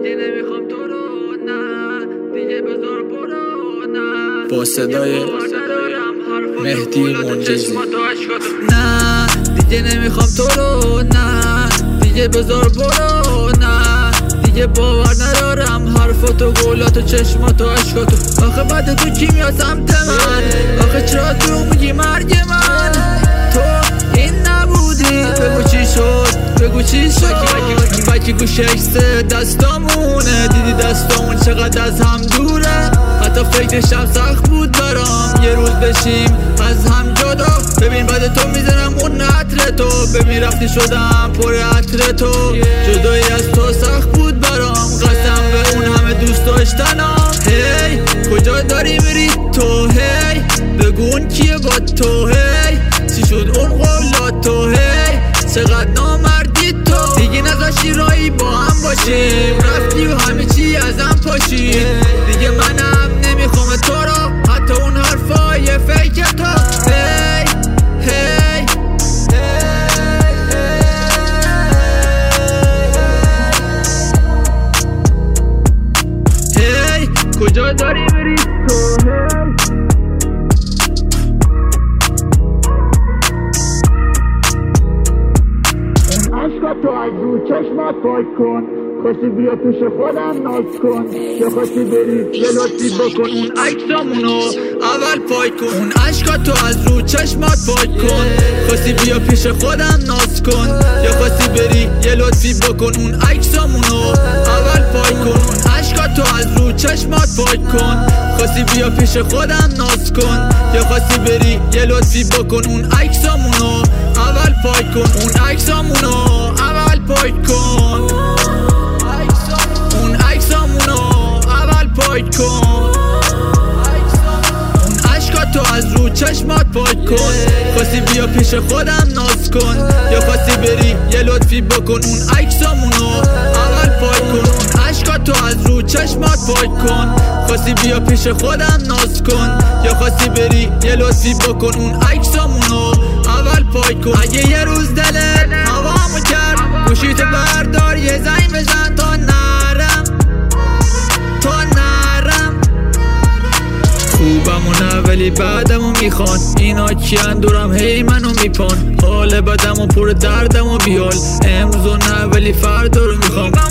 دیگه نمیخوام تو رو، نه دیگه بذار برو، نه با صدای مهدی منجزی. نه دیگه نمیخوام تو رو، نه دیگه بذار برو، نه دیگه باور ندارم حرفاتو گولاتو چشماتو عشقاتو. آخه بعد تو کی میاد سمت من؟ آخه چرا تو میگی مرگ من؟ تو این نبودی. بگو چی شد، بگو چی شد. بکی گوشش دستامونه، دیدی دستامون چقدر از هم دوره. حتی فکرشم سخت بود برام یه روز بشیم از هم جدا. ببین بعد تو میزنم اون عطر تو، ببین رفتی شدم پر عطر تو. جدایی از تو سخت بود برام، قسم به اون همه دوست داشتنم. هی کجا داری میری تو؟ هی بگو اون کیه با تو؟ هی چی شد اون قولات تو؟ هی چقدر نامردی تو. دیگه نذاشتی رایی با هم باشیم، رفتی و همه چی ازم پاشید. دیگه منم نمیخوام تو رو، حتی اون حرفای فیک تو. هی هی هی کجا داری میری تو؟ تو از رو چشمت پاک کن، خواستی بیا پیش خودم ناز کن. چه خواستی بری یه لطفی بکن، اون عکسامونو اول پاک کن. اون عشقاتو از رو چشمت پاک کن، خواستی بیا پیش خودم ناز کن. یا خواستی بری یه لطفی بکن، اون عکسامونو اول پاک کن. اون عشقاتو از رو چشمت پاک کن، خواستی بیا پیش خودم ناز کن. یا خواستی بری یه لطفی بکن، اون عکسامونو اول پاک کن. اون عکسامونو اول پاک کن. اون عکسامونو اول پاک کن. اون عشقاتو از رو چشمات پاک کن، خواستی بیا پیش خودم ناز کن. یا خواستی بری یه لطفی بکن، اون عکسامونو اول پاک کن. اون عشقاتو از رو چشمات پاک کن، خواستی بیا پیش خودم ناز کن. یا خواستی بری یه لطفی بکن، اون عکسامونو اول پاک کن. اگه یه روز دلت هوامو کرد، گوشیتو بردار یه زنگ بزن تا نرم، تا نرم. خوبمو نه ولی بعدمو میخوان، اینا کیان دورم هی منو میپان. حال بدمو پر دردمو بیال، امروزو نه ولی فردا رو میخوام.